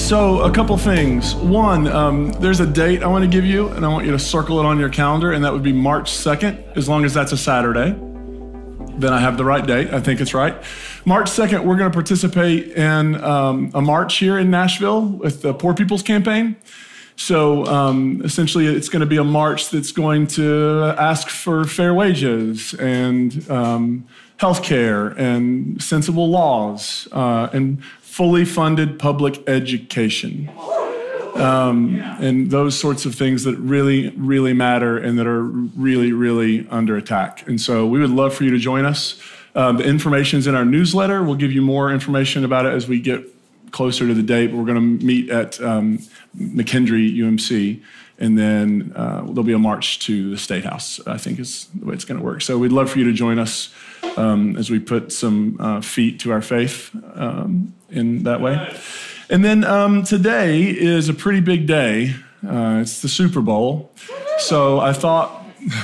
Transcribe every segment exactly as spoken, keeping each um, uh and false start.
So a couple things. One, um, there's a date I want to give you, and I want you to circle it on your calendar, and that would be March second, as long as that's a Saturday. Then I have the right date. I think it's right. March second, we're going to participate in um, a march here in Nashville with the Poor People's Campaign. So um, essentially, it's going to be a march that's going to ask for fair wages and um, health care and sensible laws uh, and fully funded public education. Um, and those sorts of things that really, really matter and that are really, really under attack. And so we would love for you to join us. Um, the information's in our newsletter. We'll give you more information about it as we get closer to the date. We're going to meet at um, McKendree U M C, and then uh, there'll be a march to the State House, I think is the way it's going to work. So we'd love for you to join us um, as we put some uh, feet to our faith um, in that way. And then um, today is a pretty big day. Uh, it's the Super Bowl. So I thought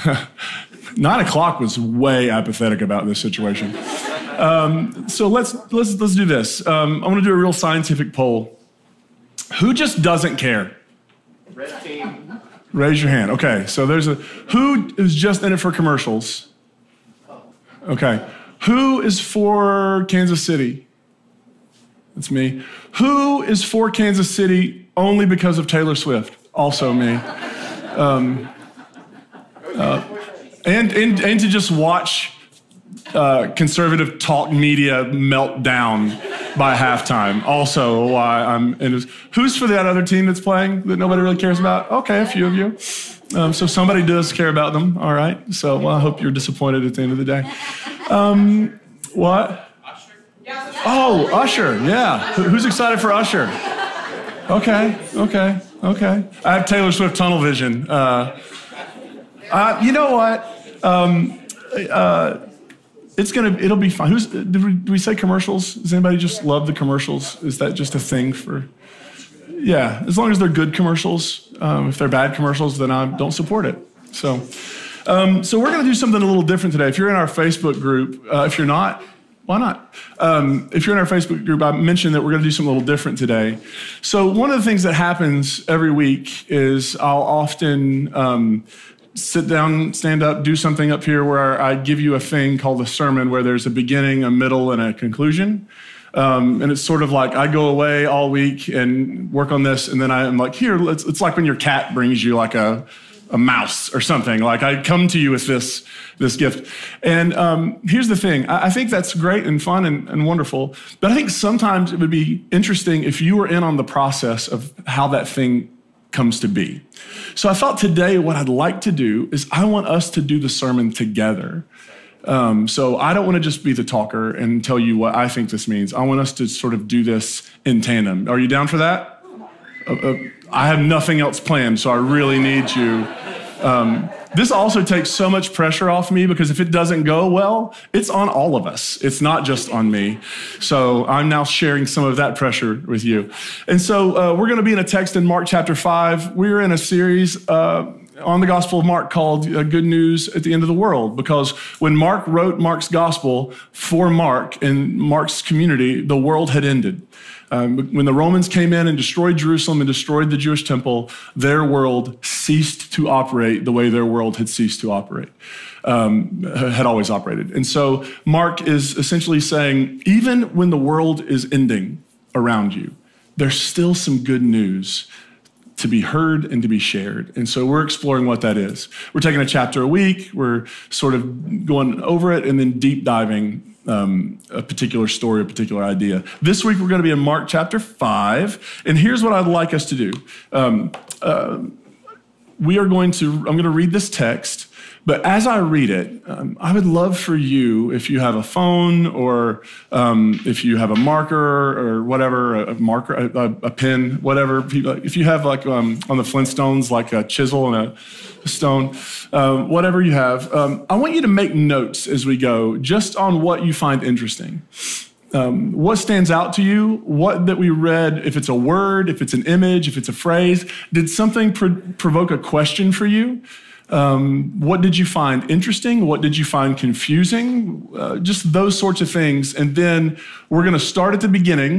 nine o'clock was way apathetic about this situation. Um, so let's let's let's do this. Um, I want to do a real scientific poll. Who just doesn't care? Red team. Raise your hand. Okay. So there's a who is just in it for commercials. Okay. Who is for Kansas City? That's me. Who is for Kansas City only because of Taylor Swift? Also me. Um, uh, and, and, and to just watch uh, conservative talk media melt down by halftime. Also why I'm in this. Who's for that other team that's playing that nobody really cares about? Okay, a few of you. Um, so somebody does care about them. All right. So well, I hope you're disappointed at the end of the day. Um, what? Oh, Usher, yeah. Who's excited for Usher? Okay, okay, okay. I have Taylor Swift tunnel vision. Uh, uh, you know what? Um, uh, it's gonna, it'll be fine. Who's? Did we, did we say commercials? Does anybody just love the commercials? Is that just a thing for? Yeah, as long as they're good commercials. Um, if they're bad commercials, then I don't support it. So, um, so we're gonna do something a little different today. If you're in our Facebook group, uh, if you're not. Why not? Um, if you're in our Facebook group, I mentioned that we're going to do something a little different today. So one of the things that happens every week is I'll often um, sit down, stand up, do something up here where I give you a thing called a sermon where there's a beginning, a middle, and a conclusion. Um, and it's sort of like I go away all week and work on this, and then I'm like, here, let's, it's like when your cat brings you like a a mouse or something. Like I come to you with this, this gift. And um, here's the thing. I, I think that's great and fun and, and wonderful. But I think sometimes it would be interesting if you were in on the process of how that thing comes to be. So I thought today what I'd like to do is I want us to do the sermon together. Um, so I don't want to just be the talker and tell you what I think this means. I want us to sort of do this in tandem. Are you down for that? Uh, uh, I have nothing else planned, so I really need you. Um, this also takes so much pressure off me because if it doesn't go well, it's on all of us. It's not just on me. So I'm now sharing some of that pressure with you. And so uh, we're going to be in a text in Mark chapter five. We're in a series uh, on the Gospel of Mark called uh, Good News at the End of the World, because when Mark wrote Mark's Gospel for Mark and Mark's community, the world had ended. Um, when the Romans came in and destroyed Jerusalem and destroyed the Jewish temple, their world ceased to operate the way their world had ceased to operate, um, had always operated. And so Mark is essentially saying, even when the world is ending around you, there's still some good news to be heard and to be shared. And so we're exploring what that is. We're taking a chapter a week. We're sort of going over it and then deep diving Um, a particular story, a particular idea. This week, we're going to be in Mark chapter five, and here's what I'd like us to do. Um, uh, we are going to, I'm going to read this text, but as I read it, um, I would love for you, if you have a phone or um, if you have a marker or whatever, a, a marker, a, a pen, whatever. If you have like um, on the Flintstones, like a chisel and a stone, um, whatever you have, um, I want you to make notes as we go, just on what you find interesting. Um, what stands out to you? What that we read, if it's a word, if it's an image, if it's a phrase, did something pro- provoke a question for you? Um, what did you find interesting? What did you find confusing? Uh, just those sorts of things. And then we're going to start at the beginning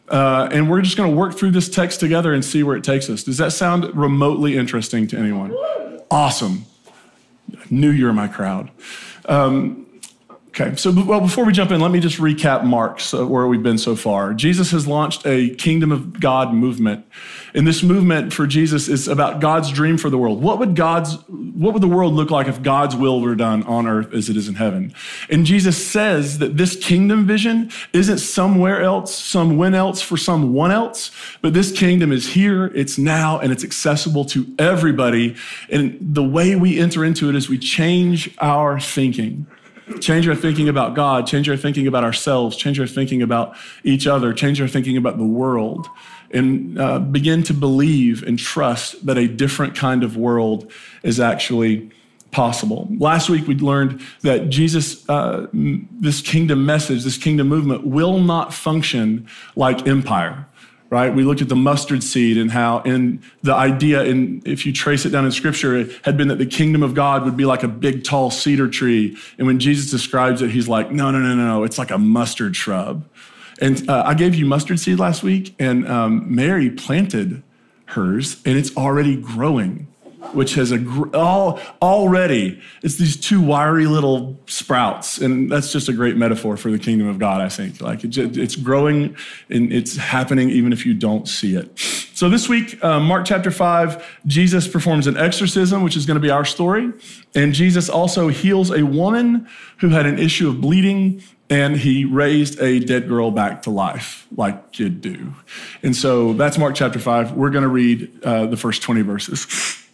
Uh, and we're just going to work through this text together and see where it takes us. Does that sound remotely interesting to anyone? Awesome. I knew you were my crowd. Um, Okay, so well, before we jump in, let me just recap Mark, so where we've been so far. Jesus has launched a kingdom of God movement. And this movement for Jesus is about God's dream for the world. What would God's, what would the world look like if God's will were done on earth as it is in heaven? And Jesus says that this kingdom vision isn't somewhere else, somewhen else for someone else, but this kingdom is here, it's now, and it's accessible to everybody. And the way we enter into it is we change our thinking. Change our thinking about God, change our thinking about ourselves, change our thinking about each other, change our thinking about the world, and uh, begin to believe and trust that a different kind of world is actually possible. Last week, we learned that Jesus, uh, this kingdom message, this kingdom movement will not function like empire. Right? We looked at the mustard seed and how in the idea, in, if you trace it down in scripture, it had been that the kingdom of God would be like a big, tall cedar tree. And when Jesus describes it, he's like, no, no, no, no, it's like a mustard shrub. And uh, I gave you mustard seed last week, and um, Mary planted hers, and it's already growing, which has a gr- all already, it's these two wiry little sprouts. And that's just a great metaphor for the kingdom of God, I think. Like it just, it's growing and it's happening even if you don't see it. So this week, uh, Mark chapter five, Jesus performs an exorcism, which is going to be our story. And Jesus also heals a woman who had an issue of bleeding, and he raised a dead girl back to life, like you do. And so that's Mark chapter five. We're going to read uh, the first twenty verses.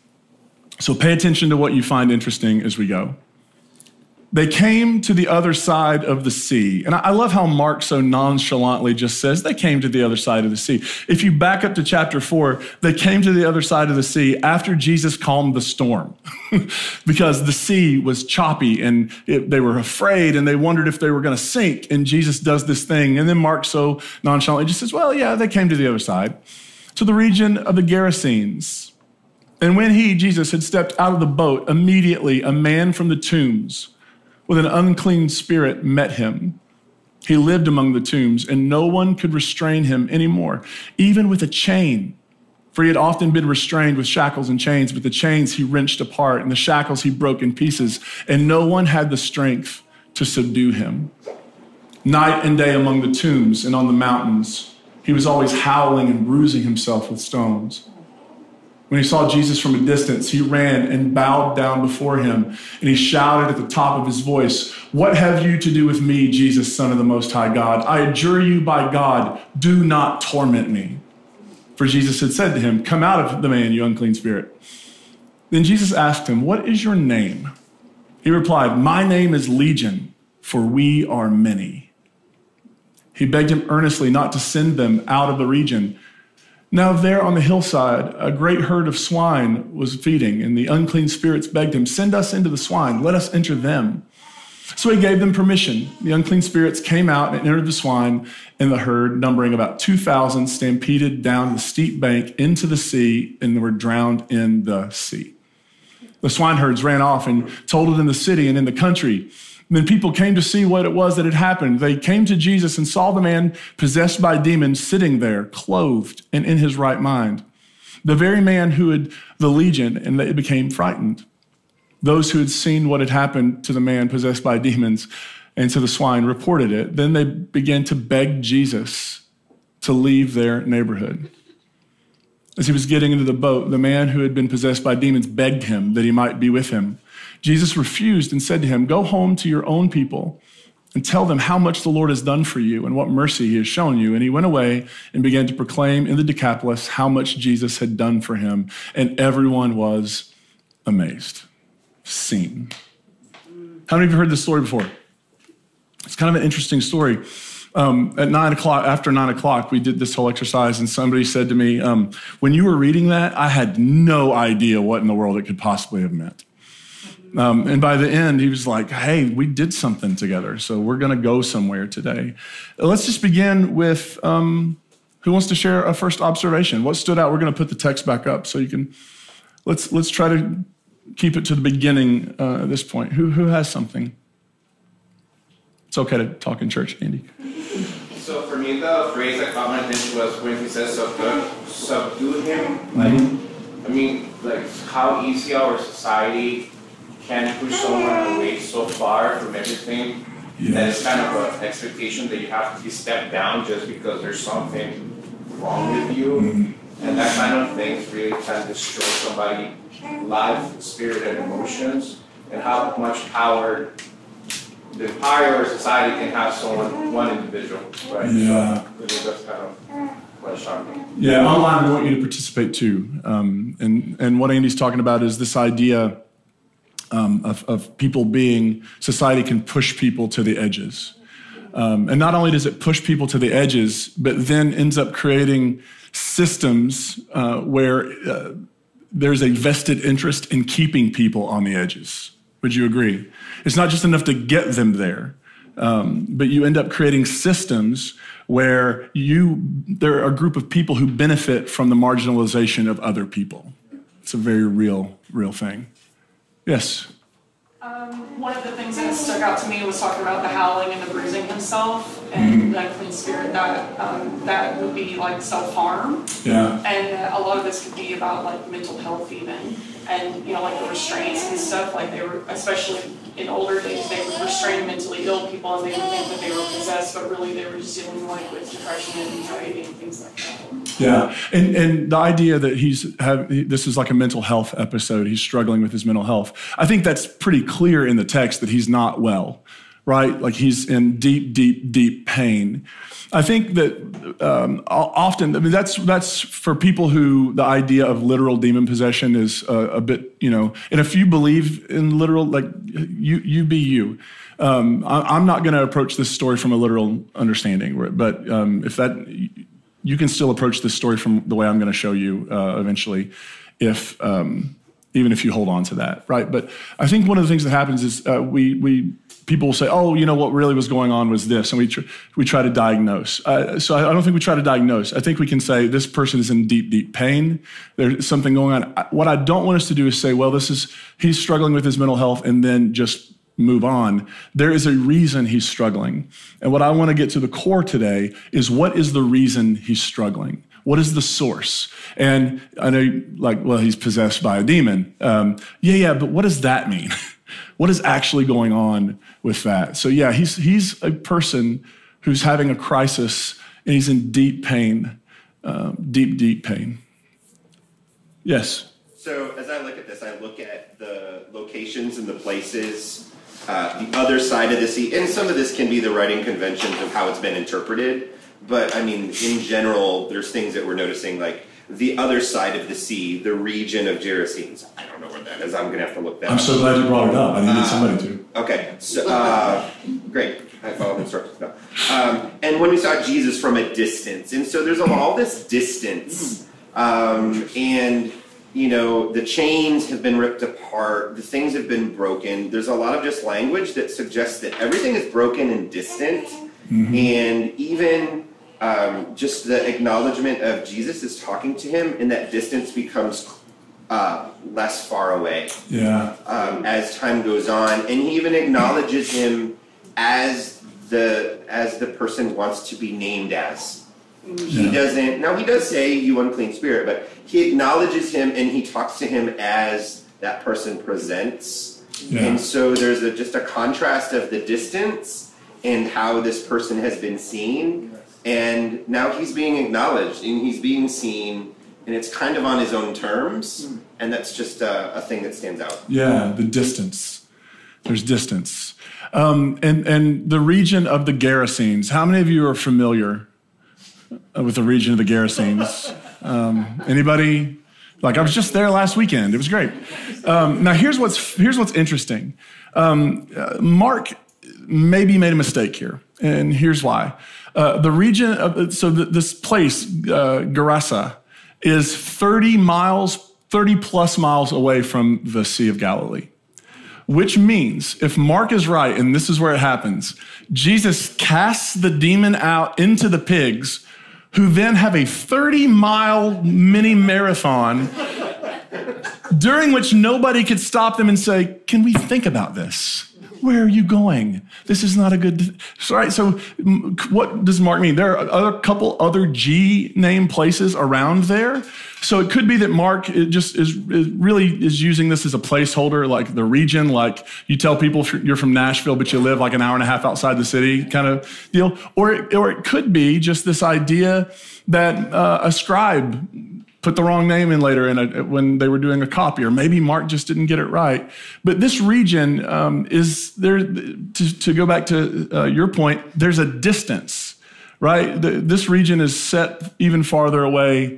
So pay attention to what you find interesting as we go. They came to the other side of the sea. And I love how Mark so nonchalantly just says they came to the other side of the sea. If you back up to chapter four, they came to the other side of the sea after Jesus calmed the storm because the sea was choppy and it, they were afraid and they wondered if they were going to sink. And Jesus does this thing. And then Mark so nonchalantly just says, well, yeah, they came to the other side, to the region of the Gerasenes. And when he, Jesus, had stepped out of the boat, immediately a man from the tombs with an unclean spirit met him. He lived among the tombs, and no one could restrain him anymore, even with a chain. For he had often been restrained with shackles and chains, but the chains he wrenched apart, and the shackles he broke in pieces, and no one had the strength to subdue him. Night and day among the tombs and on the mountains, he was always howling and bruising himself with stones. When he saw Jesus from a distance, he ran and bowed down before him, and he shouted at the top of his voice, "What have you to do with me, Jesus, Son of the Most High God? I adjure you by God, do not torment me." For Jesus had said to him, "Come out of the man, you unclean spirit." Then Jesus asked him, "What is your name?" He replied, "My name is Legion, for we are many." He begged him earnestly not to send them out of the region. Now there on the hillside, a great herd of swine was feeding, and the unclean spirits begged him, "Send us into the swine, let us enter them." So he gave them permission. The unclean spirits came out and entered the swine, and the herd, numbering about two thousand, stampeded down the steep bank into the sea and were drowned in the sea. The swineherds ran off and told it in the city and in the country. And then people came to see what it was that had happened. They came to Jesus and saw the man possessed by demons sitting there, clothed and in his right mind. The very man who had the legion, and they became frightened. Those who had seen what had happened to the man possessed by demons and to the swine reported it. Then they began to beg Jesus to leave their neighborhood. As he was getting into the boat, the man who had been possessed by demons begged him that he might be with him. Jesus refused and said to him, "Go home to your own people and tell them how much the Lord has done for you and what mercy he has shown you." And he went away and began to proclaim in the Decapolis how much Jesus had done for him. And everyone was amazed. Seen. How many of you heard this story before? It's kind of an interesting story. Um, at nine o'clock, after nine o'clock, we did this whole exercise, and somebody said to me, um, when you were reading that, I had no idea what in the world it could possibly have meant. Um, and by the end, he was like, "Hey, we did something together, so we're going to go somewhere today." Let's just begin with um, who wants to share a first observation? What stood out? We're going to put the text back up so you can. Let's let's try to keep it to the beginning uh, at this point. Who who has something? It's okay to talk in church, Andy. So So for me, the phrase that caught my attention was when he says subdue, subdue him. Like, I mean, like how easy our society can push someone away so far from everything. Yes. That it's kind of an expectation that you have to be stepped down just because there's something wrong with you. Mm-hmm. And that kind of things really can destroy somebody's life, spirit, and emotions. And how much power the empire or society can have someone, one individual, right? Yeah. So I think that's kind of what shocked me. Yeah, online we want you to participate too. Um, and, and what Andy's talking about is this idea um, of, of people being, society can push people to the edges. Um, and not only does it push people to the edges, but then ends up creating systems uh, where uh, there's a vested interest in keeping people on the edges. Would you agree? It's not just enough to get them there, um, but you end up creating systems where you there are a group of people who benefit from the marginalization of other people. It's a very real, real thing. Yes? Um, one of the things that stuck out to me was talking about the howling and the bruising himself, and mm-hmm. the unclean spirit that um, that would be like self-harm. Yeah. And uh, a lot of this could be about like mental health even, and you know like the restraints and stuff. Like they were, especially in older days, they would restrain mentally ill people, and they would think that they were possessed, but really they were just dealing like with depression and anxiety and things like that. Yeah, and and the idea that he's have this is like a mental health episode. He's struggling with his mental health. I think that's pretty clear in the text that he's not well, right? Like he's in deep, deep, deep pain. I think that um, often, I mean, that's that's for people who the idea of literal demon possession is a, a bit, you know. And if you believe in literal, like you, you be you. Um, I, I'm not going to approach this story from a literal understanding, but um, if that. You can still approach this story from the way I'm going to show you uh, eventually, if um, even if you hold on to that, right? But I think one of the things that happens is uh, we we people will say, oh, you know what really was going on was this, and we tr- we try to diagnose. Uh, so I, I don't think we try to diagnose. I think we can say this person is in deep, deep pain. There's something going on. What I don't want us to do is say, well, this is he's struggling with his mental health, and then just move on. There is a reason he's struggling. And what I want to get to the core today is what is the reason he's struggling? What is the source? And I know, like, well, he's possessed by a demon. Um, yeah, yeah, but what does that mean? What is actually going on with that? So yeah, he's he's a person who's having a crisis, and he's in deep pain, um, deep, deep pain. Yes? So as I look at this, I look at the locations and the places, Uh, the other side of the sea, and some of this can be the writing conventions of how it's been interpreted, but I mean, in general, there's things that we're noticing, like the other side of the sea, the region of Gerasenes. I don't know where that is. I'm going to have to look that I'm up. so glad you brought it up. I needed uh, somebody to. Okay, so, uh, great. I followed instructions now. Um, and when we saw Jesus from a distance, and so there's all this distance, um, and you know, the chains have been ripped apart, the things have been broken. There's a lot of just language that suggests that everything is broken and distant. Mm-hmm. And even um, just the acknowledgement of Jesus is talking to him, and that distance becomes uh, less far away yeah. um, as time goes on. And he even acknowledges him as the as the person wants to be named as. He yeah. doesn't, now he does say, you unclean spirit, but he acknowledges him and he talks to him as that person presents. Yeah. And so there's a, just a contrast of the distance and how this person has been seen. And now he's being acknowledged and he's being seen, and it's kind of on his own terms. And that's just a, a thing that stands out. Yeah, the distance. There's distance. Um, and, and the region of the Gerasenes, how many of you are familiar with the region of the Gerasenes? Um, anybody? Like, I was just there last weekend. It was great. Um, now, here's what's here's what's interesting. Um, uh, Mark maybe made a mistake here, and here's why. Uh, the region of so th- this place, uh, Gerasa, is thirty miles, thirty plus miles away from the Sea of Galilee. Which means, if Mark is right, and this is where it happens, Jesus casts the demon out into the pigs, who then have a thirty-mile mini marathon, during which nobody could stop them and say, can we think about this? where are you going? This is not a good, so, right? So what does Mark mean? There are a couple other G name places around there. So it could be that Mark it just is, is really is using this as a placeholder, like the region, like you tell people you're from Nashville, but you live like an hour and a half outside the city kind of deal. Or it, or it could be just this idea that uh, a scribe put the wrong name in later in a, when they were doing a copy, or maybe Mark just didn't get it right. But this region um, is there, to, to go back to uh, your point, there's a distance, right? The, this region is set even farther away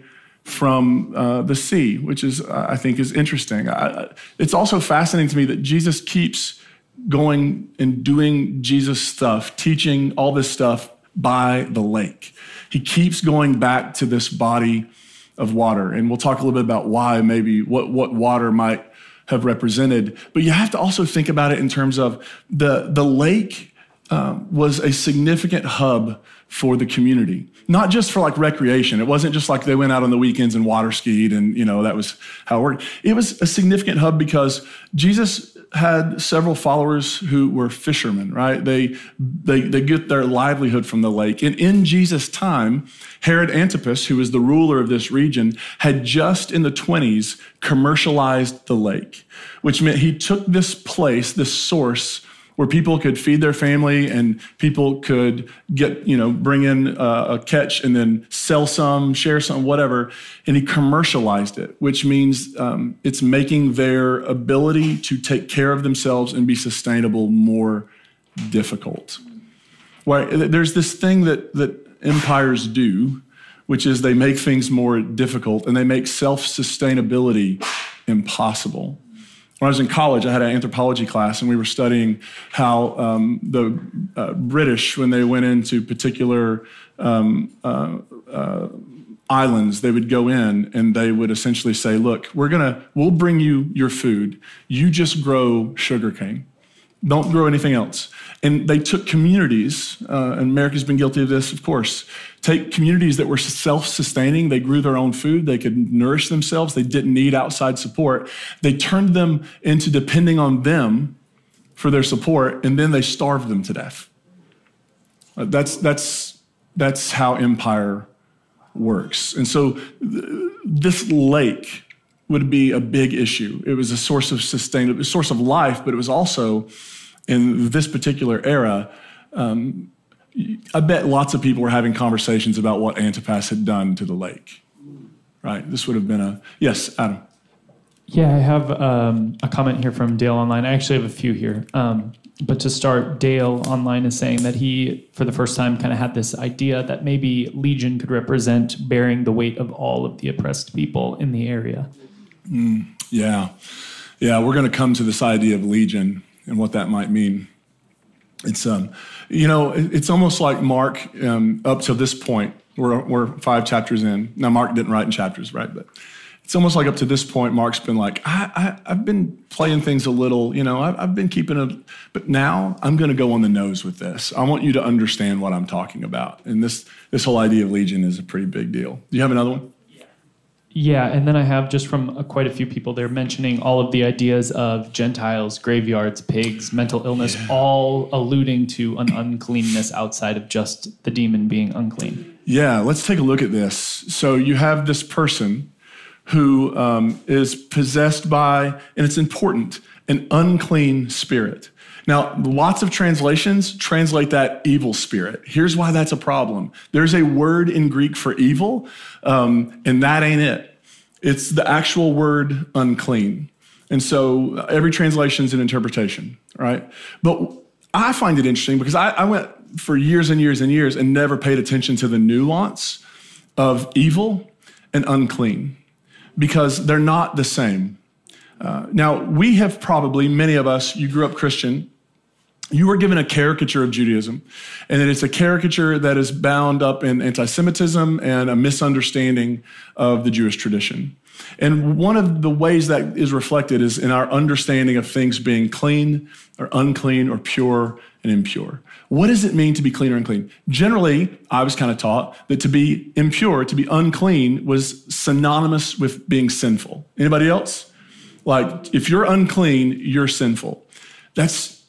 from uh, the sea, which is, uh, I think, is interesting. I, it's also fascinating to me that Jesus keeps going and doing Jesus stuff, teaching all this stuff by the lake. He keeps going back to this body of water. And we'll talk a little bit about why, maybe what, what water might have represented. But you have to also think about it in terms of the, the lake um, was a significant hub for the community, not just for like recreation. It wasn't just like they went out on the weekends and water skied and, you know, that was how it worked. It was a significant hub because Jesus had several followers who were fishermen, right? They, they, they get their livelihood from the lake. And in Jesus' time, Herod Antipas, who was the ruler of this region, had just in the twenties commercialized the lake, which meant he took this place, this source, where people could feed their family and people could get, you know, bring in a, a catch and then sell some, share some, whatever. And he commercialized it, which means um, it's making their ability to take care of themselves and be sustainable more difficult. Right? There's this thing that, that empires do, which is they make things more difficult and they make self-sustainability impossible. When I was in college, I had an anthropology class, and we were studying how um, the uh, British, when they went into particular um, uh, uh, islands, they would go in and they would essentially say, look, we're gonna, we'll bring you your food. You just grow sugarcane. Don't grow anything else. And they took communities, uh, and America's been guilty of this, of course, take communities that were self-sustaining. They grew their own food. They could nourish themselves. They didn't need outside support. They turned them into depending on them for their support, and then they starved them to death. Uh, that's, that's, that's how empire works. And so th- this lake would be a big issue. It was a source of sustainable, a source of life, but it was also, in this particular era, um, I bet lots of people were having conversations about what Antipas had done to the lake, right? This would have been a, yes, Adam. Yeah, I have um, a comment here from Dale Online. I actually have a few here. Um, but to start, Dale Online is saying that he, for the first time, kind of had this idea that maybe Legion could represent bearing the weight of all of the oppressed people in the area. Mm, yeah. Yeah, we're going to come to this idea of Legion and what that might mean. It's, um, you know, it's almost like Mark, um, up to this point, we're, we're five chapters in. Now, Mark didn't write in chapters, right? But it's almost like up to this point, Mark's been like, I, I, I've been playing things a little, you know, I've, I've been keeping a, but now I'm going to go on the nose with this. I want you to understand what I'm talking about. And this, this whole idea of Legion is a pretty big deal. Do you have another one? Yeah, and then I have just from uh, quite a few people, they're mentioning all of the ideas of Gentiles, graveyards, pigs, mental illness, yeah. all alluding to an uncleanness outside of just the demon being unclean. Yeah, let's take a look at this. So you have this person who um, is possessed by, and it's important, an unclean spirit. Now, lots of translations translate that evil spirit. Here's why that's a problem. There's a word in Greek for evil, um, and that ain't it. It's the actual word unclean. And so every translation is an interpretation, right? But I find it interesting because I, I went for years and years and years and never paid attention to the nuance of evil and unclean because they're not the same. Uh, now, we have probably, many of us, you grew up Christian, you were given a caricature of Judaism, and it's a caricature that is bound up in anti-Semitism and a misunderstanding of the Jewish tradition. And one of the ways that is reflected is in our understanding of things being clean or unclean or pure and impure. What does it mean to be clean or unclean? Generally, I was kind of taught that to be impure, to be unclean, was synonymous with being sinful. Anybody else? Like, if you're unclean, you're sinful. That's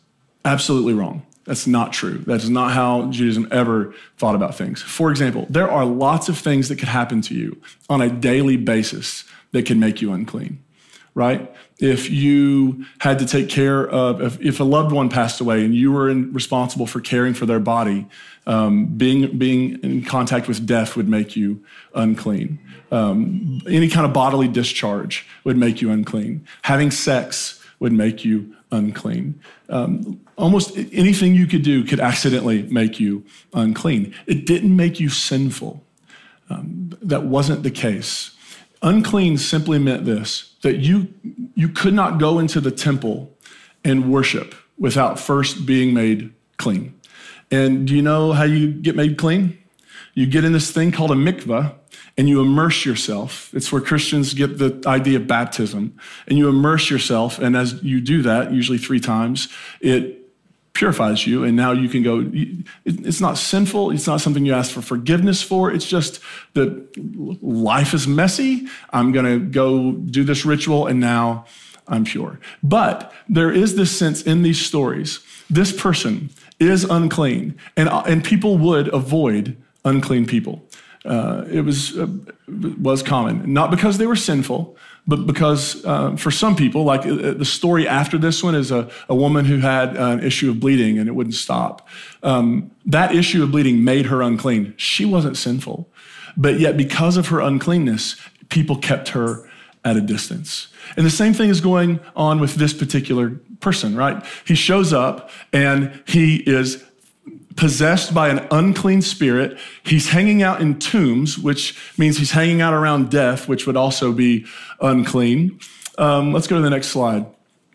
Absolutely wrong. That's not true. That is not how Judaism ever thought about things. For example, there are lots of things that could happen to you on a daily basis that can make you unclean, right? If you had to take care of, if, if a loved one passed away and you were in, responsible for caring for their body, um, being, being in contact with death would make you unclean. Um, any kind of bodily discharge would make you unclean. Having sex would make you unclean. Um, almost anything you could do could accidentally make you unclean. It didn't make you sinful. Um, that wasn't the case. Unclean simply meant this, that you, you could not go into the temple and worship without first being made clean. And do you know how you get made clean? You get in this thing called a mikveh, and you immerse yourself. It's where Christians get the idea of baptism. And you immerse yourself, and as you do that, usually three times, it purifies you, and now you can go. It's not sinful. It's not something you ask for forgiveness for. It's just that life is messy. I'm going to go do this ritual, and now I'm pure. But there is this sense in these stories, this person is unclean, and, and people would avoid unclean people. Uh, it was uh, was common, not because they were sinful, but because uh, for some people, like uh, the story after this one is a, a woman who had an issue of bleeding and it wouldn't stop. Um, that issue of bleeding made her unclean. She wasn't sinful, but yet because of her uncleanness, people kept her at a distance. And the same thing is going on with this particular person, right? He shows up and he is possessed by an unclean spirit. He's hanging out in tombs, which means he's hanging out around death, which would also be unclean. Um, let's go to the next slide.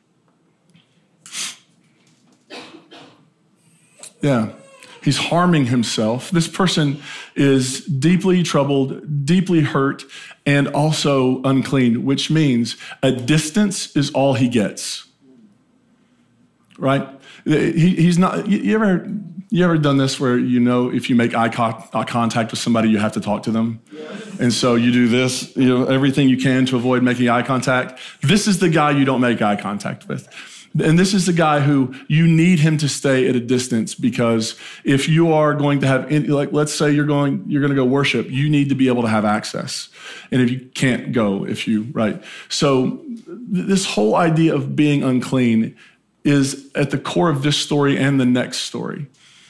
Yeah, he's harming himself. This person is deeply troubled, deeply hurt, and also unclean, which means a distance is all he gets, right? He, he's not, you, you ever... You ever done this where you know if you make eye contact with somebody, you have to talk to them? Yes. And so you do this, you know, everything you can to avoid making eye contact. This is the guy you don't make eye contact with. And this is the guy who you need him to stay at a distance, because if you are going to have, like, let's say you're going, you're going to go worship, you need to be able to have access. And if you can't go, if you, right. So this whole idea of being unclean is at the core of this story and the next story.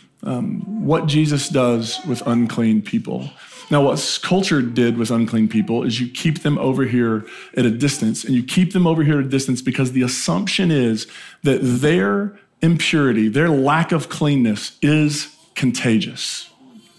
Um, what Jesus does with unclean people. Now, what culture did with unclean people is you keep them over here at a distance, and you keep them over here at a distance because the assumption is that their impurity, their lack of cleanness is contagious,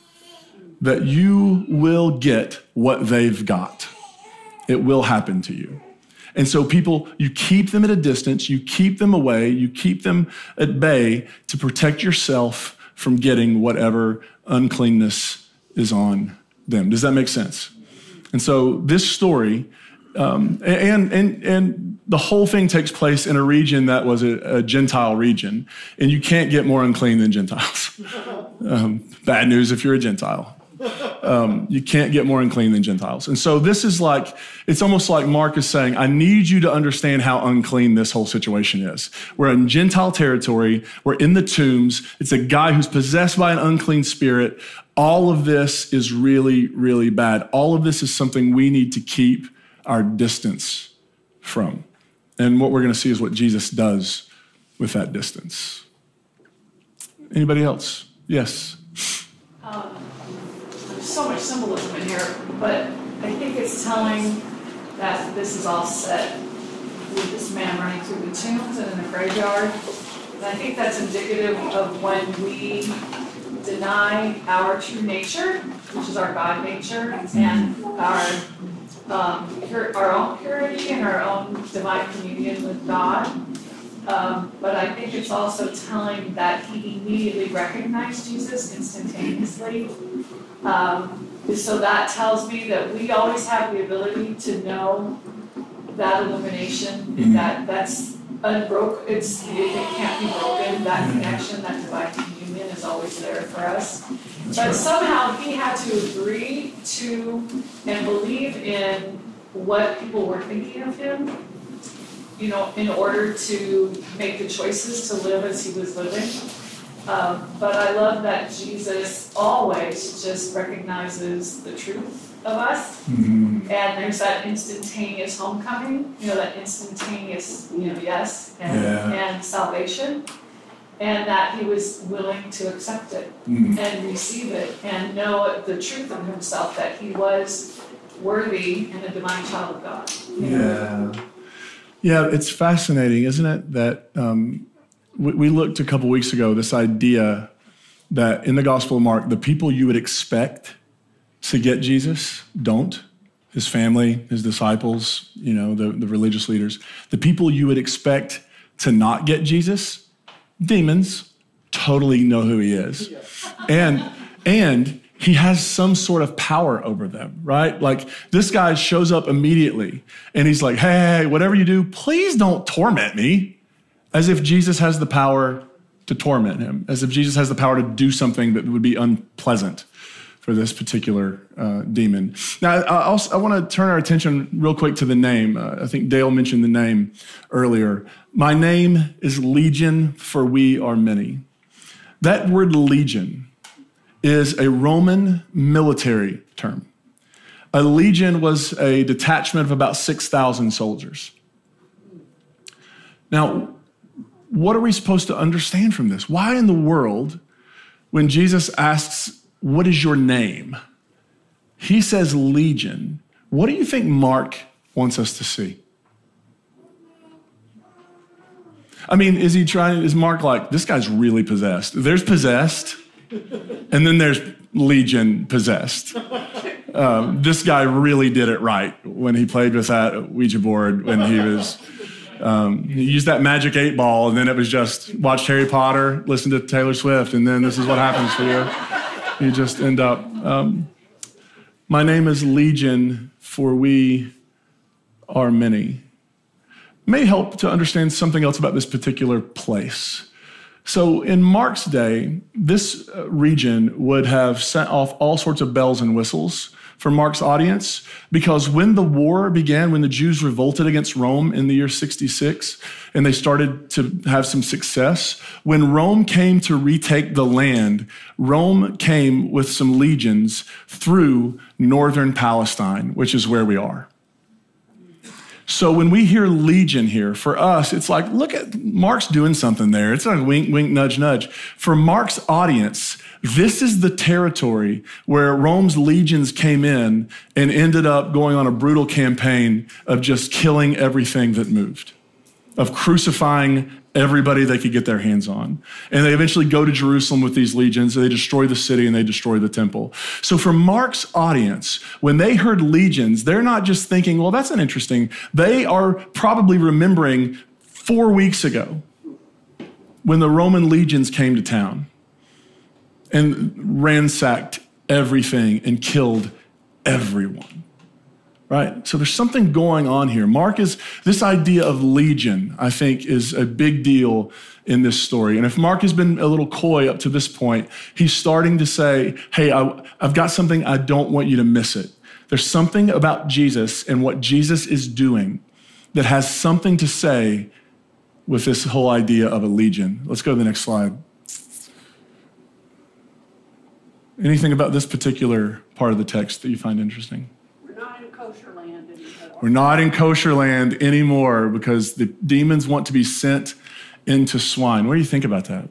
that you will get what they've got. It will happen to you. And so people, you keep them at a distance, you keep them away, you keep them at bay to protect yourself from getting whatever uncleanness is on them. Does that make sense? And so this story, um, and, and, and the whole thing takes place in a region that was a, a Gentile region, and you can't get more unclean than Gentiles. Um, bad news if you're a Gentile. Um, you can't get more unclean than Gentiles. And so this is like, it's almost like Mark is saying, I need you to understand how unclean this whole situation is. We're in Gentile territory. We're in the tombs. It's a guy who's possessed by an unclean spirit. All of this is really, really bad. All of this is something we need to keep our distance from. And what we're going to see is what Jesus does with that distance. Anybody else? Yes. Um, there's so much symbolism in here, but I think it's telling that this is all set with this man running through the tombs and in the graveyard. And I think that's indicative of when we deny our true nature, which is our God nature, and our um, our own purity and our own divine communion with God. Um, but I think it's also telling that he immediately recognized Jesus instantaneously. Um, so that tells me that we always have the ability to know that illumination, mm-hmm. that that's unbroken, it's, it, it can't be broken, that connection, that divine communion is always there for us. That's but right. Somehow he had to agree to and believe in what people were thinking of him you know, in order to make the choices to live as he was living. Um, but I love that Jesus always just recognizes the truth of us. Mm-hmm. And there's that instantaneous homecoming, you know, that instantaneous, you know, yes, and, yeah. and salvation. And that he was willing to accept it mm-hmm. and receive it and know the truth of himself, that he was worthy and a divine child of God. Yeah. Know? Yeah, it's fascinating, isn't it? That um, we, we looked a couple weeks ago, this idea that in the Gospel of Mark, the people you would expect to get Jesus don't. His family, his disciples, you know, the, the religious leaders. The people you would expect to not get Jesus, demons, totally know who he is. And, and he has some sort of power over them, right? Like this guy shows up immediately and he's like, hey, whatever you do, please don't torment me. As if Jesus has the power to torment him, as if Jesus has the power to do something that would be unpleasant for this particular uh, demon. Now, I, also, I want to turn our attention real quick to the name. Uh, I think Dale mentioned the name earlier. My name is Legion, for we are many. That word legion is a Roman military term. A legion was a detachment of about six thousand soldiers. Now, what are we supposed to understand from this? Why in the world, when Jesus asks, what is your name? He says legion. What do you think Mark wants us to see? I mean, is he trying, is Mark like, this guy's really possessed? There's possessed, and then there's legion possessed. Um, this guy really did it right when he played with that Ouija board, when he was, um, he used that magic eight ball, and then it was just watch Harry Potter, listen to Taylor Swift, and then this is what happens for you. You just end up, um, my name is Legion, for we are many. May help to understand something else about this particular place. So in Mark's day, this region would have sent off all sorts of bells and whistles for Mark's audience, because when the war began, when the Jews revolted against Rome in the year sixty-six, and they started to have some success, when Rome came to retake the land, Rome came with some legions through northern Palestine, which is where we are. So when we hear legion here, for us, it's like, look at, Mark's doing something there. It's like wink, wink, nudge, nudge. For Mark's audience, this is the territory where Rome's legions came in and ended up going on a brutal campaign of just killing everything that moved, of crucifying everybody they could get their hands on. And they eventually go to Jerusalem with these legions, and they destroy the city and they destroy the temple. So for Mark's audience, when they heard legions, they're not just thinking, well, that's an interesting, they are probably remembering four weeks ago when the Roman legions came to town and ransacked everything and killed everyone. Right? So there's something going on here. Mark is, this idea of legion, I think, is a big deal in this story. And if Mark has been a little coy up to this point, he's starting to say, hey, I, I've got something, I don't want you to miss it. There's something about Jesus and what Jesus is doing that has something to say with this whole idea of a legion. Let's go to the next slide. Anything about this particular part of the text that you find interesting? We're not in kosher land anymore because the demons want to be sent into swine. What do you think about that?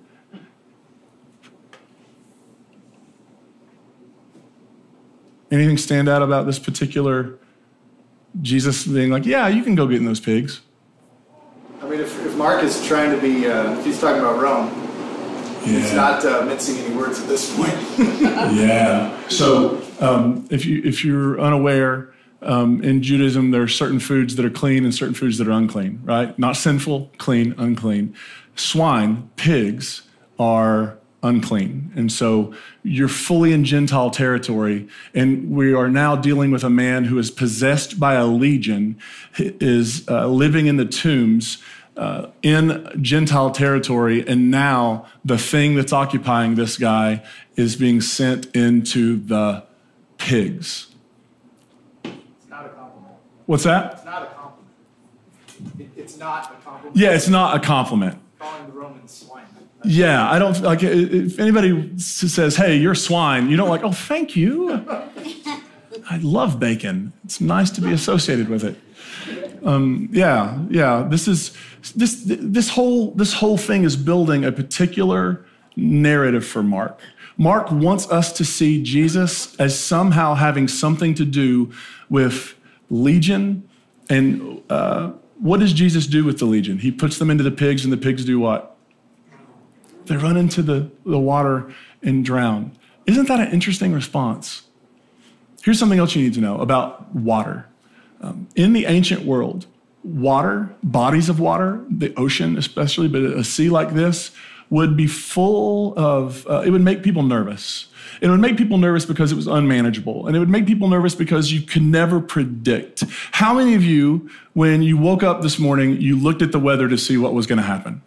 Anything stand out about this particular Jesus being like, yeah, you can go get in those pigs? I mean, if, if Mark is trying to be, uh, if he's talking about Rome, yeah. He's not uh, mincing any words at this point. Yeah. So um, if you if you're unaware, Um, in Judaism, there are certain foods that are clean and certain foods that are unclean, right? Not sinful, clean, unclean. Swine, pigs, are unclean. And so you're fully in Gentile territory, and we are now dealing with a man who is possessed by a legion, is uh, living in the tombs uh, in Gentile territory, and now the thing that's occupying this guy is being sent into the pigs. It's not a compliment. What's that? It's not a compliment. If It's not a compliment. Yeah, it's not a compliment. Calling the Romans swine. Yeah, I don't, like, if anybody s- says, hey, you're swine, you don't like, oh, thank you. I love bacon. It's nice to be associated with it. Um, yeah, yeah, this is, this, this whole, this whole thing is building a particular narrative for Mark. Mark wants us to see Jesus as somehow having something to do with legion. And uh, what does Jesus do with the legion? He puts them into the pigs, and the pigs do what? They run into the, the water and drown. Isn't that an interesting response? Here's something else you need to know about water. Um, in the ancient world, water, bodies of water, the ocean especially, but a sea like this, would be full of, uh, it would make people nervous. It would make people nervous because it was unmanageable. And it would make people nervous because you could never predict. How many of you, when you woke up this morning, you looked at the weather to see what was going to happen?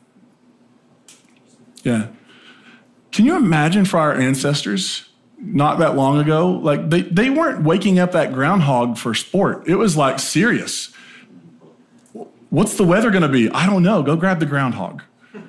Yeah. Can you imagine for our ancestors not that long ago? Like they, they weren't waking up that groundhog for sport. It was like serious. What's the weather going to be? I don't know. Go grab the groundhog.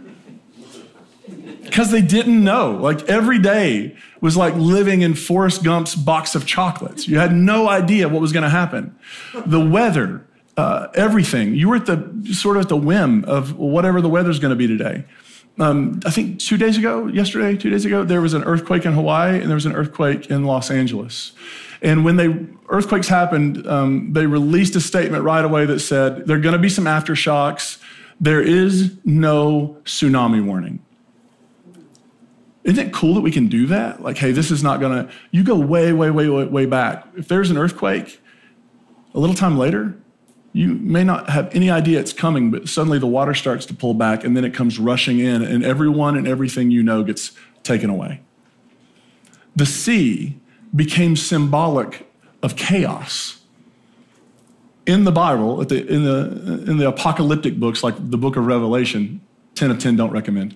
Because they didn't know. Like every day was like living in Forrest Gump's box of chocolates. You had no idea what was going to happen. The weather, uh, everything. You were at the sort of at the whim of whatever the weather's going to be today. Um, I think two days ago, yesterday, two days ago, there was an earthquake in Hawaii and there was an earthquake in Los Angeles. And when they earthquakes happened, um, they released a statement right away that said, there are going to be some aftershocks. There is no tsunami warning. Isn't it cool that we can do that? Like, hey, this is not going to, you go way, way, way, way, way back. If there's an earthquake, a little time later, you may not have any idea it's coming, but suddenly the water starts to pull back and then it comes rushing in and everyone and everything you know gets taken away. The sea became symbolic of chaos. In the Bible, at the, in, the, in the apocalyptic books like the book of Revelation, ten of ten don't recommend.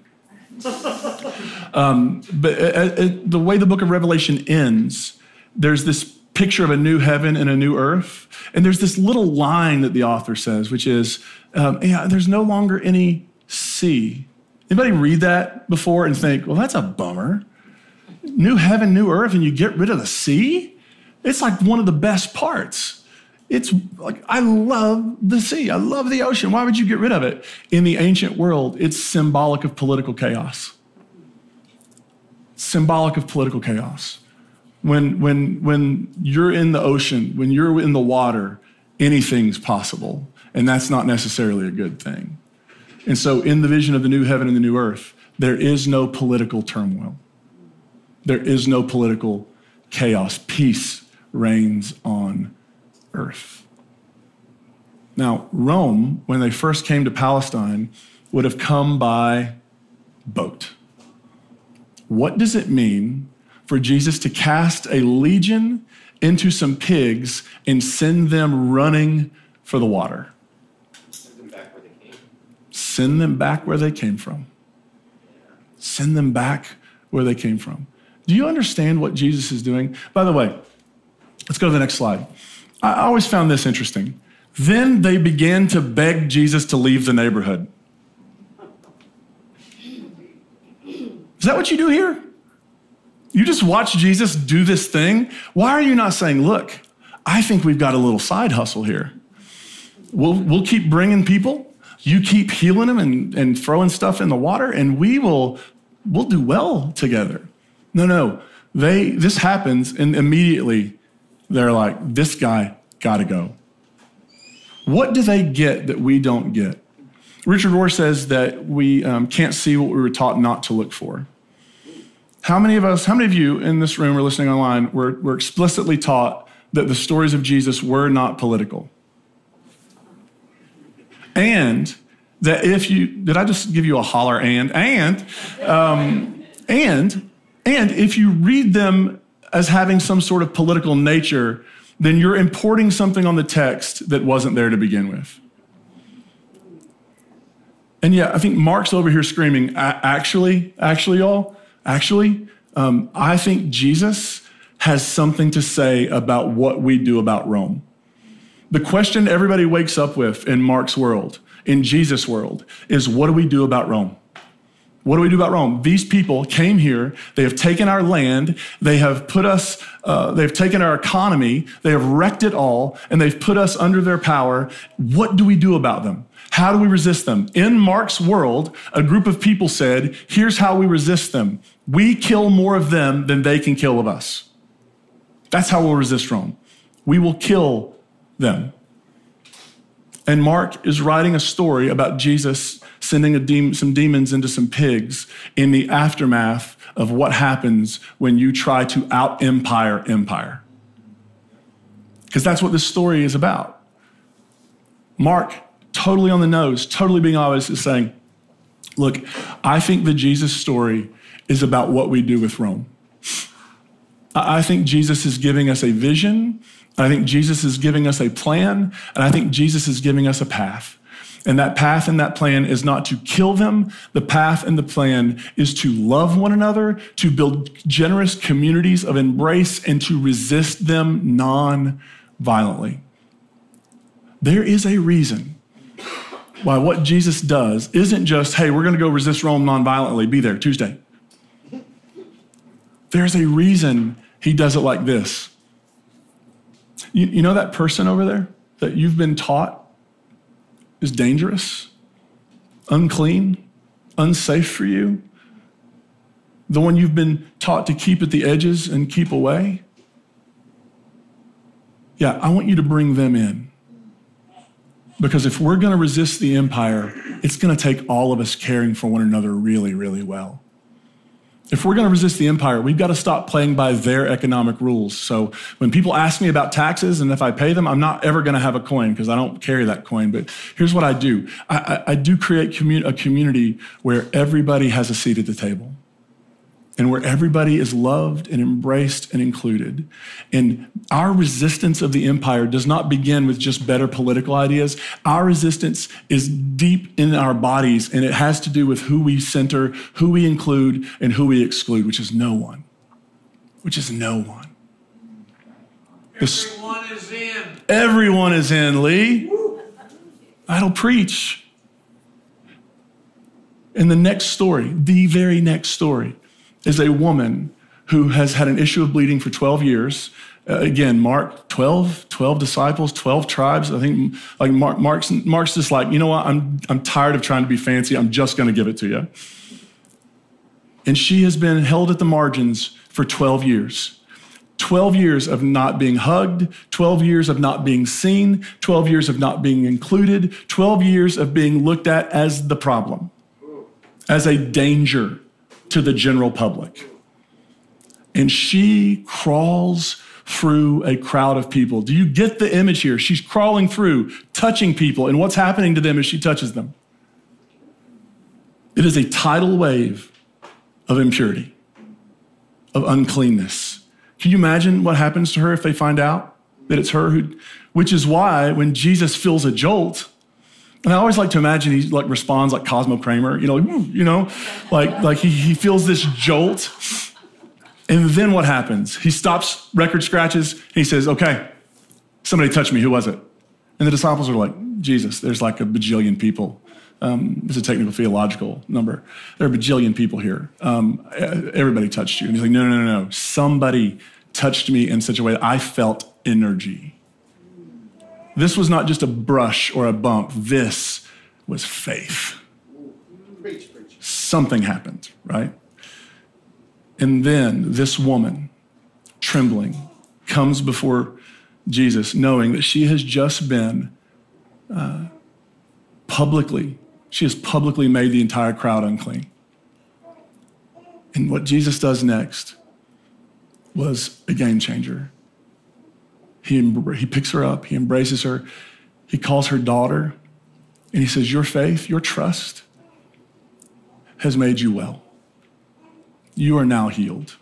um, but uh, uh, the way the book of Revelation ends, there's this picture of a new heaven and a new earth. And there's this little line that the author says, which is, um, yeah, there's no longer any sea. Anybody read that before and think, well, that's a bummer. New heaven, new earth, and you get rid of the sea? It's like one of the best parts. It's like, I love the sea. I love the ocean. Why would you get rid of it? In the ancient world, it's symbolic of political chaos. Symbolic of political chaos. When, when, when you're in the ocean, when you're in the water, anything's possible. And that's not necessarily a good thing. And so in the vision of the new heaven and the new earth, there is no political turmoil. There is no political chaos. Peace reigns on earth. Now, Rome, when they first came to Palestine, would have come by boat. What does it mean for Jesus to cast a legion into some pigs and send them running for the water? Send them back where they came. Send them back where they came from. Send them back where they came from. Do you understand what Jesus is doing? By the way, let's go to the next slide. I always found this interesting. Then they began to beg Jesus to leave the neighborhood. Is that what you do here? You just watch Jesus do this thing? Why are you not saying, look, I think we've got a little side hustle here. We'll, we'll keep bringing people. You keep healing them and, and throwing stuff in the water, and we will we'll do well together. No, no. They this happens, and immediately they're like, this guy got to go. What do they get that we don't get? Richard Rohr says that we um, can't see what we were taught not to look for. How many of us, how many of you in this room or listening online were, were explicitly taught that the stories of Jesus were not political? And that if you, did I just give you a holler and, and, um, and, and if you read them as having some sort of political nature, then you're importing something on the text that wasn't there to begin with. And yeah, I think Mark's over here screaming, actually, actually, y'all, actually, um, I think Jesus has something to say about what we do about Rome. The question everybody wakes up with in Mark's world in Jesus' world is, what do we do about Rome? What do we do about Rome? These people came here. They have taken our land. They have put us, uh, they've taken our economy. They have wrecked it all, and they've put us under their power. What do we do about them? How do we resist them? In Mark's world, a group of people said, here's how we resist them. We kill more of them than they can kill of us. That's how we'll resist Rome. We will kill them. And Mark is writing a story about Jesus sending a de- some demons into some pigs in the aftermath of what happens when you try to out-empire empire. Because that's what this story is about. Mark, totally on the nose, totally being honest, is saying, look, I think the Jesus story is about what we do with Rome. I think Jesus is giving us a vision. I think Jesus is giving us a plan, and I think Jesus is giving us a path. And that path and that plan is not to kill them. The path and the plan is to love one another, to build generous communities of embrace, and to resist them non-violently. There is a reason why what Jesus does isn't just, hey, we're going to go resist Rome non-violently, be there Tuesday. There's a reason he does it like this. You, you know that person over there that you've been taught is dangerous, unclean, unsafe for you? The one you've been taught to keep at the edges and keep away? Yeah, I want you to bring them in. Because if we're going to resist the empire, it's going to take all of us caring for one another really, really well. If we're going to resist the empire, we've got to stop playing by their economic rules. So when people ask me about taxes and if I pay them, I'm not ever going to have a coin because I don't carry that coin. But here's what I do. I, I, I do create commu- a community where everybody has a seat at the table and where everybody is loved and embraced and included. And our resistance of the empire does not begin with just better political ideas. Our resistance is deep in our bodies, and it has to do with who we center, who we include, and who we exclude, which is no one. Which is no one. Everyone is in. Everyone is in, Lee. I'll preach. In the next story, the very next story, is a woman who has had an issue of bleeding for twelve years. Uh, again, Mark, twelve, twelve disciples, twelve tribes. I think like Mark, Mark's, Mark's just like, you know what? I'm, I'm tired of trying to be fancy. I'm just going to give it to you. And she has been held at the margins for twelve years. twelve years of not being hugged, twelve years of not being seen, twelve years of not being included, twelve years of being looked at as the problem, as a danger to the general public. And she crawls through a crowd of people. Do you get the image here? She's crawling through, touching people, and what's happening to them as she touches them? It is a tidal wave of impurity, of uncleanness. Can you imagine what happens to her if they find out that it's her who, which is why when Jesus feels a jolt, and I always like to imagine he like responds like Cosmo Kramer, you know, like, you know, like, like he, he feels this jolt. And then what happens? He stops, record scratches, and he says, okay, somebody touched me. Who was it? And the disciples are like, Jesus, there's like a bajillion people. Um, it's a technical theological number. There are a bajillion people here. Um, everybody touched you. And he's like, no, no, no, no. Somebody touched me in such a way that I felt energy. This was not just a brush or a bump. This was faith. Preach, preach. Something happened, right? And then this woman, trembling, comes before Jesus, knowing that she has just been uh, publicly, she has publicly made the entire crowd unclean. And what Jesus does next was a game changer. He, he picks her up, he embraces her, he calls her daughter, and he says, your faith, your trust has made you well. You are now healed.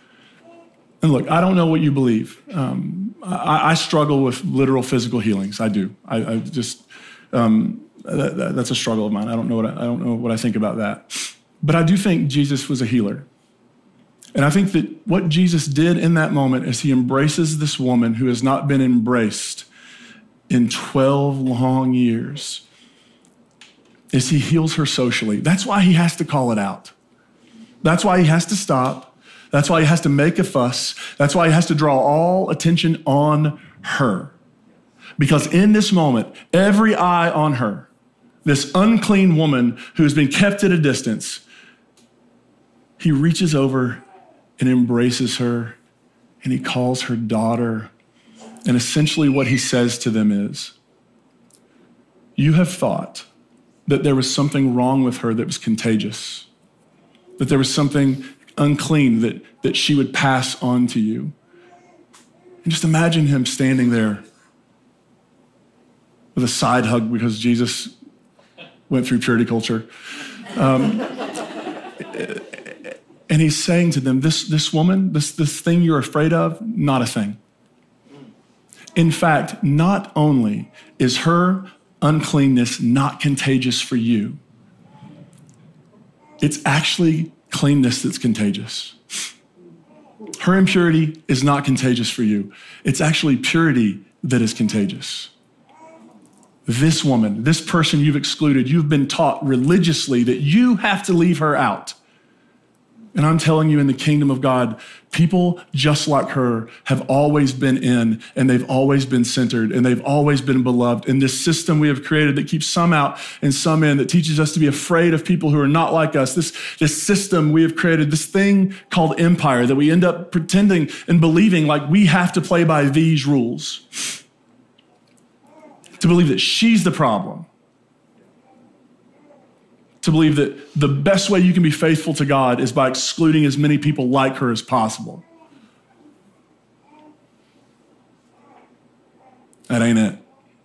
And look, I don't know what you believe. Um, I, I struggle with literal physical healings. I do. I, I just, um, that, that, that's a struggle of mine. I don't know what I, I don't know what I think about that. But I do think Jesus was a healer. And I think that what Jesus did in that moment is he embraces this woman who has not been embraced in twelve long years. is he heals her socially. That's why he has to call it out. That's why he has to stop. That's why he has to make a fuss. That's why he has to draw all attention on her. Because in this moment, every eye on her, this unclean woman who has been kept at a distance, he reaches over and embraces her, and he calls her daughter. And essentially what he says to them is, you have thought that there was something wrong with her that was contagious, that there was something unclean that, that she would pass on to you. And just imagine him standing there with a side hug because Jesus went through purity culture. Um, and he's saying to them, this, this woman, this, this thing you're afraid of, not a thing. In fact, not only is her uncleanness not contagious for you, it's actually cleanness that's contagious. Her impurity is not contagious for you. It's actually purity that is contagious. This woman, this person you've excluded, you've been taught religiously that you have to leave her out. And I'm telling you, in the kingdom of God, people just like her have always been in, and they've always been centered, and they've always been beloved. And this system we have created that keeps some out and some in, that teaches us to be afraid of people who are not like us, this, this system we have created, this thing called empire, that we end up pretending and believing like we have to play by these rules, to believe that she's the problem. To believe that the best way you can be faithful to God is by excluding as many people like her as possible. That ain't it.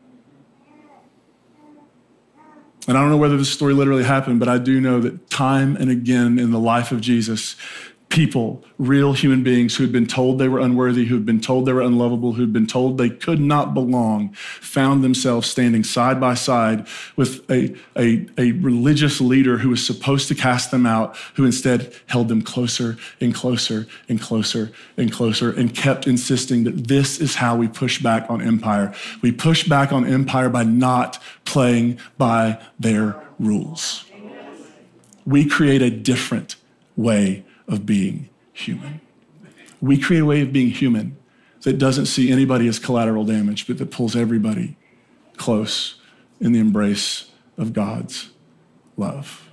And I don't know whether this story literally happened, but I do know that time and again in the life of Jesus, people, real human beings who had been told they were unworthy, who had been told they were unlovable, who had been told they could not belong, found themselves standing side by side with a, a, a religious leader who was supposed to cast them out, who instead held them closer and closer and closer and closer and kept insisting that this is how we push back on empire. We push back on empire by not playing by their rules. We create a different way of being human. We create a way of being human that doesn't see anybody as collateral damage, but that pulls everybody close in the embrace of God's love.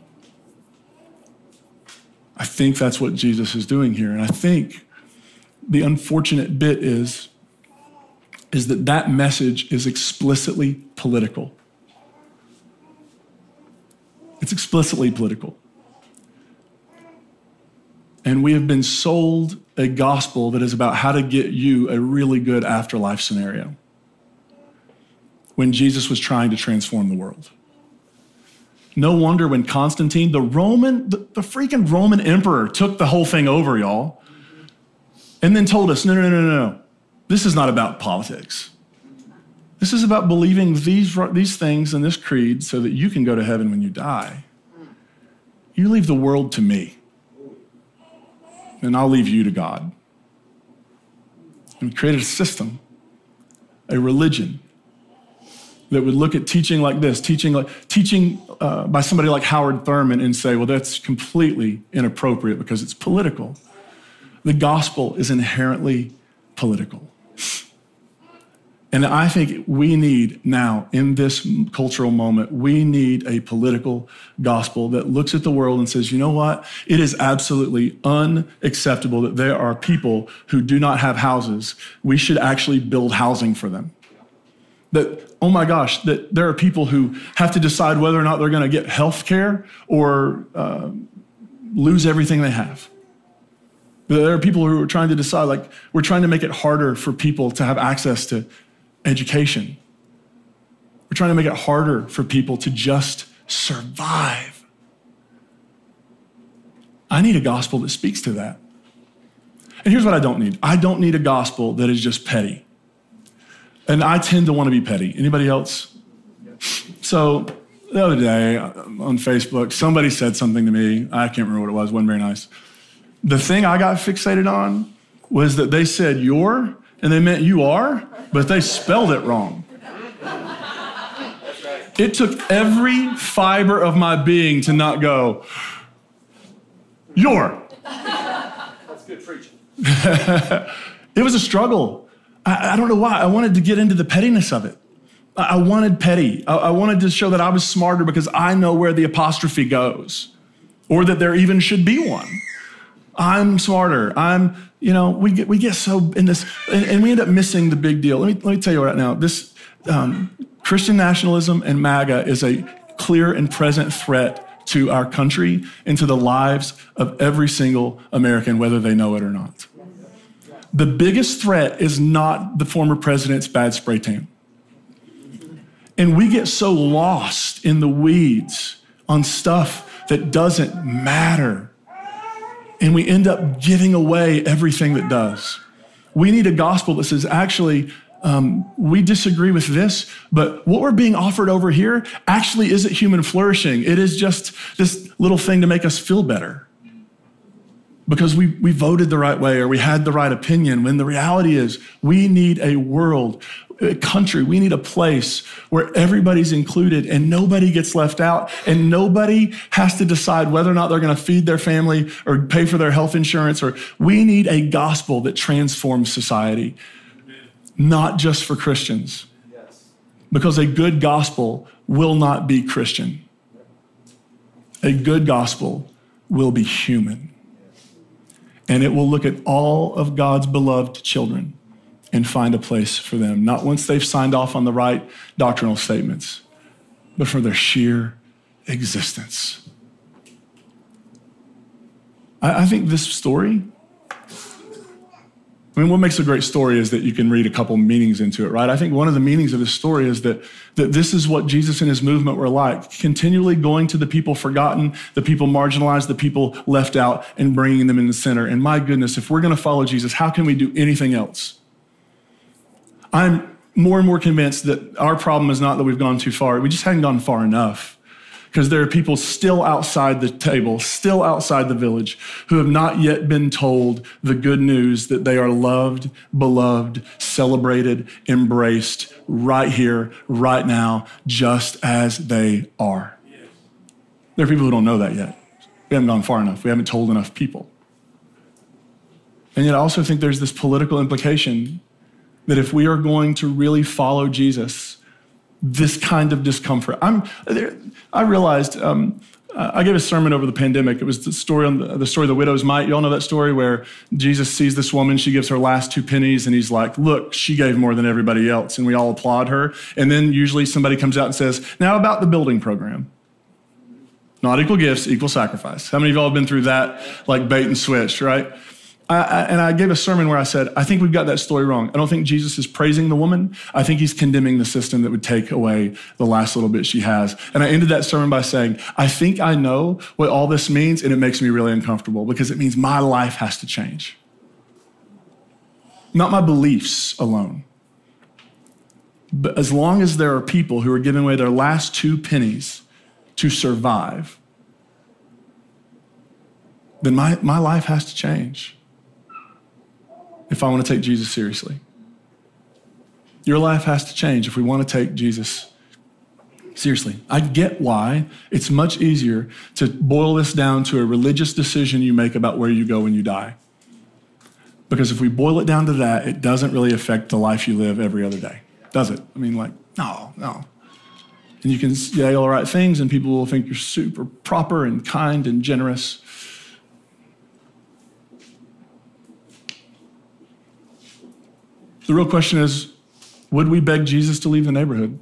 I think that's what Jesus is doing here. And I think the unfortunate bit is, is that that message is explicitly political. It's explicitly political. And we have been sold a gospel that is about how to get you a really good afterlife scenario, when Jesus was trying to transform the world. No wonder when Constantine, the Roman, the, the freaking Roman emperor, took the whole thing over, y'all, and then told us, no, no, no, no, no. This is not about politics. This is about believing these, these things in this creed so that you can go to heaven when you die. You leave the world to me, and I'll leave you to God. And we created a system, a religion, that would look at teaching like this, teaching like teaching uh, by somebody like Howard Thurman, and say, well, that's completely inappropriate because it's political. The gospel is inherently political. And I think we need now, in this cultural moment, we need a political gospel that looks at the world and says, you know what? It is absolutely unacceptable that there are people who do not have houses. We should actually build housing for them. That, oh my gosh, that there are people who have to decide whether or not they're going to get health care or uh, lose everything they have. There are people who are trying to decide, like, we're trying to make it harder for people to have access to education. We're trying to make it harder for people to just survive. I need a gospel that speaks to that. And here's what I don't need. I don't need a gospel that is just petty. And I tend to want to be petty. Anybody else? So the other day on Facebook, somebody said something to me. I can't remember what it was. It wasn't very nice. The thing I got fixated on was that they said you're, and they meant you are, but they spelled it wrong. It took every fiber of my being to not go, "You're." That's good preaching. It was a struggle. I, I don't know why. I wanted to get into the pettiness of it. I, I wanted petty. I, I wanted to show that I was smarter because I know where the apostrophe goes, or that there even should be one. I'm smarter. I'm, you know, we get we get so in this, and, and we end up missing the big deal. Let me let me tell you right now. This um, Christian nationalism and MAGA is a clear and present threat to our country and to the lives of every single American, whether they know it or not. The biggest threat is not the former president's bad spray tan. And we get so lost in the weeds on stuff that doesn't matter. And we end up giving away everything that does. We need a gospel that says, actually, um, we disagree with this, but what we're being offered over here actually isn't human flourishing. It is just this little thing to make us feel better because we, we voted the right way or we had the right opinion, when the reality is we need a world, a country, we need a place where everybody's included and nobody gets left out and nobody has to decide whether or not they're going to feed their family or pay for their health insurance. Or we need a gospel that transforms society, not just for Christians, because a good gospel will not be Christian. A good gospel will be human. And it will look at all of God's beloved children and find a place for them, not once they've signed off on the right doctrinal statements, but for their sheer existence. I, I think this story, I mean, what makes a great story is that you can read a couple meanings into it, right? I think one of the meanings of this story is that, that this is what Jesus and his movement were like, continually going to the people forgotten, the people marginalized, the people left out, and bringing them in the center. And my goodness, if we're going to follow Jesus, how can we do anything else? I'm more and more convinced that our problem is not that we've gone too far. We just haven't gone far enough. Because there are people still outside the table, still outside the village, who have not yet been told the good news that they are loved, beloved, celebrated, embraced right here, right now, just as they are. There are people who don't know that yet. We haven't gone far enough. We haven't told enough people. And yet I also think there's this political implication that if we are going to really follow Jesus, this kind of discomfort. I'm there. I realized um, I gave a sermon over the pandemic. It was the story on the, the story of the widow's mite. You all know that story where Jesus sees this woman. She gives her last two pennies, and he's like, "Look, she gave more than everybody else," and we all applaud her. And then usually somebody comes out and says, "Now about the building program. Not equal gifts, equal sacrifice." How many of y'all have been through that, like bait and switch, right? I, I, and I gave a sermon where I said, I think we've got that story wrong. I don't think Jesus is praising the woman. I think he's condemning the system that would take away the last little bit she has. And I ended that sermon by saying, I think I know what all this means, and it makes me really uncomfortable because it means my life has to change. Not my beliefs alone. But as long as there are people who are giving away their last two pennies to survive, then my, my life has to change. If I want to take Jesus seriously. Your life has to change if we want to take Jesus seriously. I get why it's much easier to boil this down to a religious decision you make about where you go when you die. Because if we boil it down to that, it doesn't really affect the life you live every other day, does it? I mean, like, no, no. And you can say all the right things and people will think you're super proper and kind and generous. The real question is, would we beg Jesus to leave the neighborhood?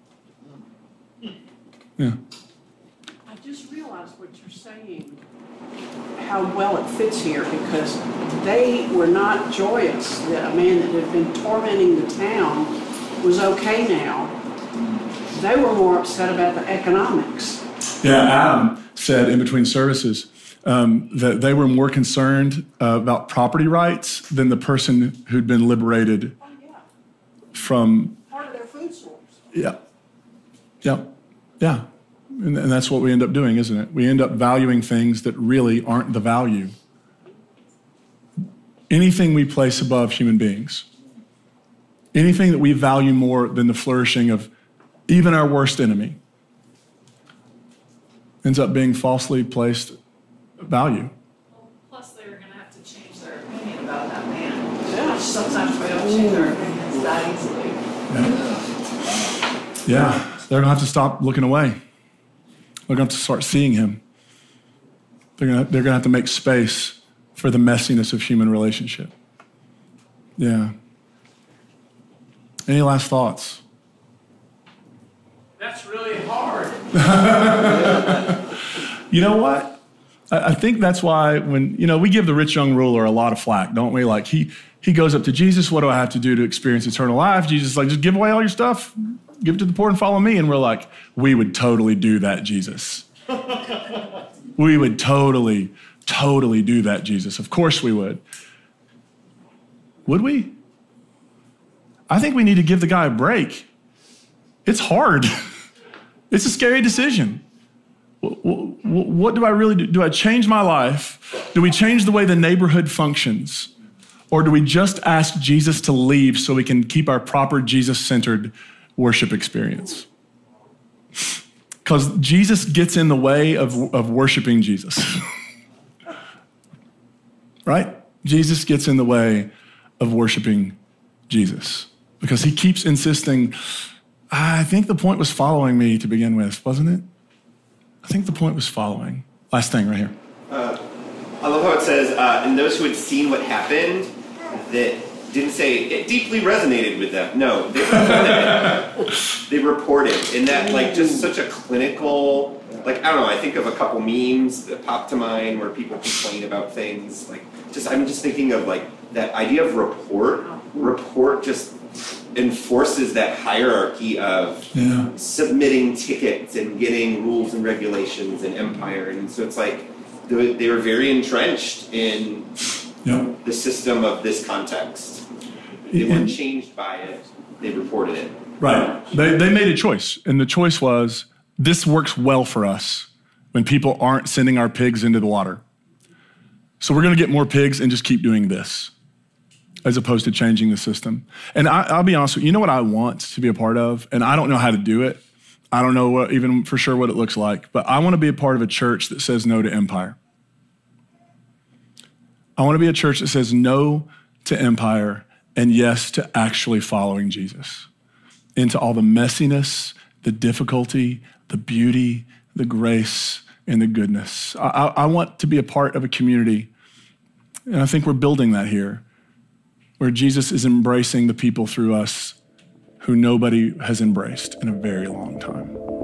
Yeah. I just realized what you're saying, how well it fits here, because they were not joyous that a man that had been tormenting the town was okay now. They were more upset about the economics. Yeah, Adam said in between services um, that they were more concerned uh, about property rights than the person who'd been liberated Oh, yeah. from. Part of their food source. Yeah, yeah, yeah. And, and that's what we end up doing, isn't it? We end up valuing things that really aren't the value. Anything we place above human beings, anything that we value more than the flourishing of even our worst enemy, ends up being falsely placed value. Plus, they were gonna have to change their opinion about that man. Which sometimes we don't change our opinions that easily. Yeah. yeah, they're gonna have to stop looking away. They're gonna have to start seeing him. They're gonna, they're gonna have to make space for the messiness of human relationship. Yeah. Any last thoughts? That's really hard. You know what? I, I think that's why when, you know, we give the rich young ruler a lot of flack, don't we? Like he he goes up to Jesus, what do I have to do to experience eternal life? Jesus is like, just give away all your stuff, give it to the poor and follow me. And we're like, we would totally do that, Jesus. We would totally, totally do that, Jesus. Of course we would. Would we? I think we need to give the guy a break. It's hard. It's a scary decision. What do I really do? Do I change my life? Do we change the way the neighborhood functions? Or do we just ask Jesus to leave so we can keep our proper Jesus-centered worship experience? Because Jesus gets in the way of, of worshiping Jesus. Right? Jesus gets in the way of worshiping Jesus. Because he keeps insisting, I think the point was following me to begin with, wasn't it? I think the point was following. Last thing right here. Uh, I love how it says, uh, and those who had seen what happened, that didn't say it deeply resonated with them. No, they reported it. They reported. And that, like, just such a clinical, like, I don't know, I think of a couple memes that pop to mind where people complain about things. Like, just, I'm just thinking of, like, that idea of report. Report just enforces that hierarchy of yeah. submitting tickets and getting rules and regulations and empire. And so it's like they, they were very entrenched in yeah. the system of this context. They and, weren't changed by it. They reported it. Right. They, they made a choice. And the choice was, this works well for us when people aren't sending our pigs into the water. So we're going to get more pigs and just keep doing this, as opposed to changing the system. And I, I'll be honest with you, you know what I want to be a part of? And I don't know how to do it. I don't know what, even for sure what it looks like, but I want to be a part of a church that says no to empire. I want to be a church that says no to empire and yes to actually following Jesus into all the messiness, the difficulty, the beauty, the grace, and the goodness. I, I, I want to be a part of a community, and I think we're building that here, where Jesus is embracing the people through us who nobody has embraced in a very long time.